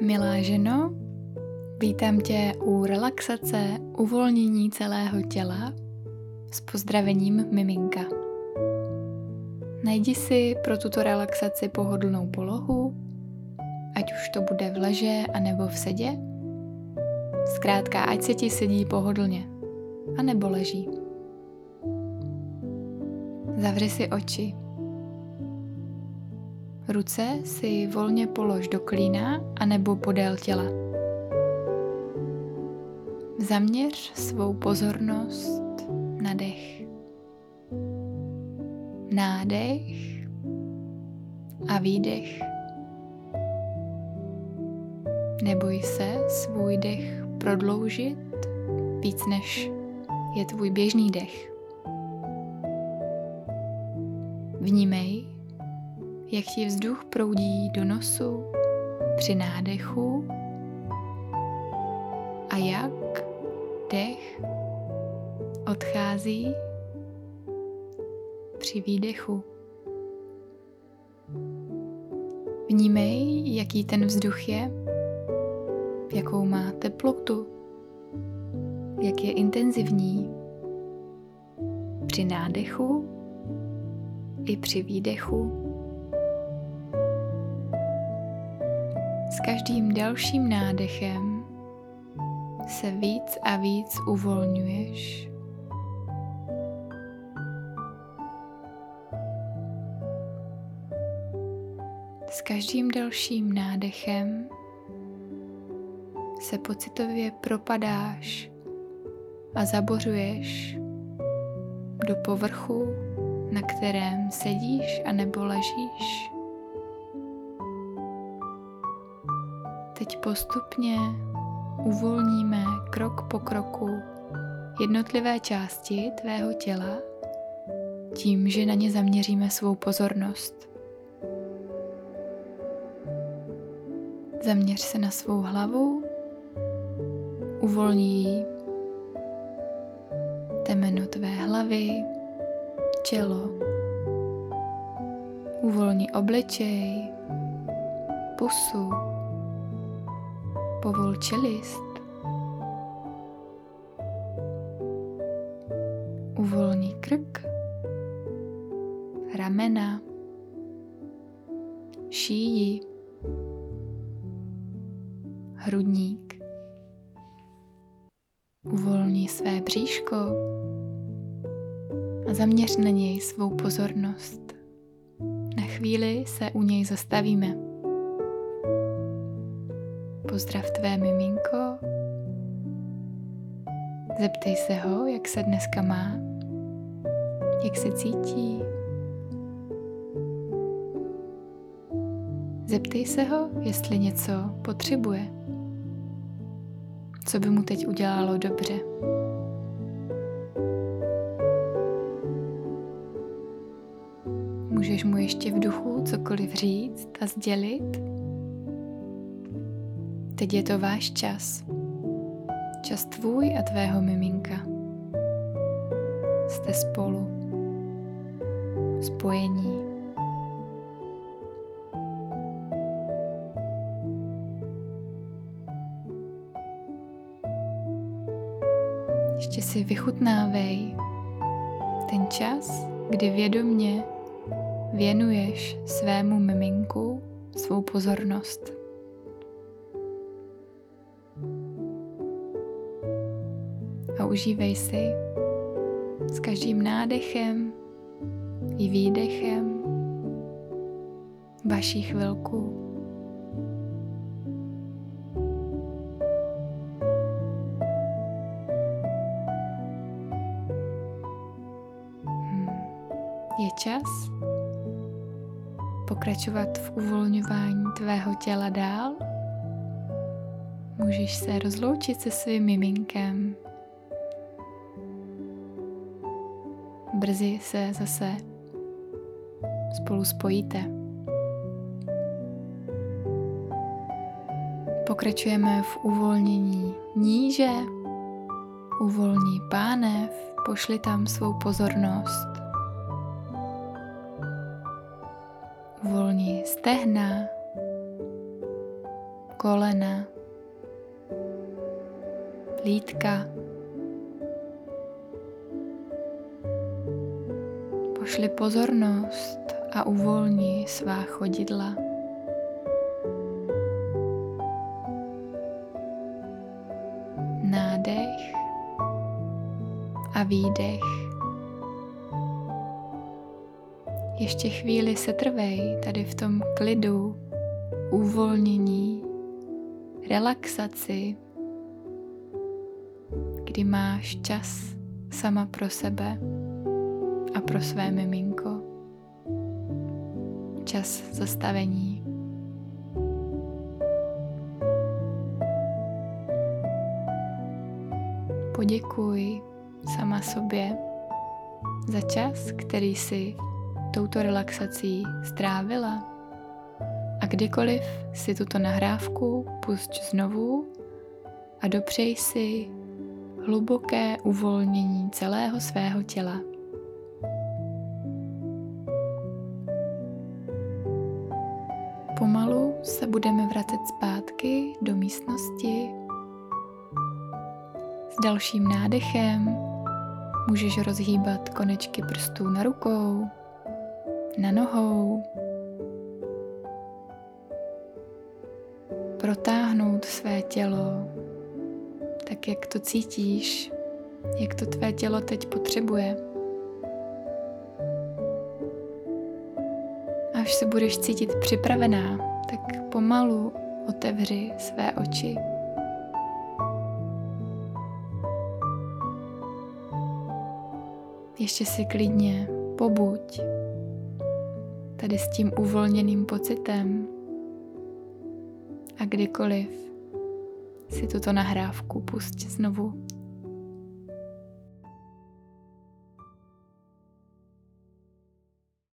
Milá ženo, vítám tě u relaxace uvolnění celého těla s pozdravením miminka. Najdi si pro tuto relaxaci pohodlnou polohu, ať už to bude v leže anebo v sedě. Zkrátka, ať se ti sedí pohodlně, anebo leží. Zavři si oči. Ruce si volně polož do klína anebo podél těla. Zaměř svou pozornost na dech. Nádech a výdech. Neboj se svůj dech prodloužit víc než je tvůj běžný dech. Vnímej, jak ti vzduch proudí do nosu při nádechu a jak dech odchází při výdechu. Vnímej, jaký ten vzduch je, jakou má teplotu, jak je intenzivní při nádechu i při výdechu. S každým dalším nádechem se víc a víc uvolňuješ. S každým dalším nádechem se pocitově propadáš a zabořuješ do povrchu, na kterém sedíš anebo ležíš. Teď postupně uvolníme krok po kroku jednotlivé části tvého těla tím, že na ně zaměříme svou pozornost. Zaměř se na svou hlavu, uvolni ji, temeno tvé hlavy, tělo, uvolni obličej, pusu, povol čelist, uvolni krk, ramena, šíji, hrudník. Uvolni své bříško a zaměř na něj svou pozornost. Na chvíli se u něj zastavíme. Pozdrav tvé miminko. Zeptej se ho, jak se dneska má, jak se cítí. Zeptej se ho, jestli něco potřebuje, co by mu teď udělalo dobře. Můžeš mu ještě v duchu cokoliv říct a sdělit. Teď je to váš čas. Čas tvůj a tvého miminka. Jste spolu. Spojení. Ještě si vychutnávej ten čas, kdy vědomě věnuješ svému miminku svou pozornost. A užívej si s každým nádechem i výdechem vaši chvilku. Je čas pokračovat v uvolňování tvého těla dál. Můžeš se rozloučit se svým miminkem. Brzy se zase spolu spojíte. Pokračujeme v uvolnění níže. Uvolni pánev, pošli tam svou pozornost. Uvolni stehna, kolena, lítka. Pošli pozornost a uvolni svá chodidla. Nádech a výdech. Ještě chvíli setrvej tady v tom klidu, uvolnění, relaxaci, kdy máš čas sama pro sebe a pro své miminko. Čas zastavení. Poděkuj sama sobě za čas, který si touto relaxací strávila, a kdykoliv si tuto nahrávku pusť znovu a dopřej si hluboké uvolnění celého svého těla. Pomalu se budeme vracet zpátky do místnosti. S dalším nádechem můžeš rozhýbat konečky prstů na rukou, na nohou, protáhnout své tělo tak, jak to cítíš, jak to tvé tělo teď potřebuje. Až se budeš cítit připravená, tak pomalu otevři své oči. Ještě si klidně pobuď tady s tím uvolněným pocitem a kdykoliv si tuto nahrávku pusť znovu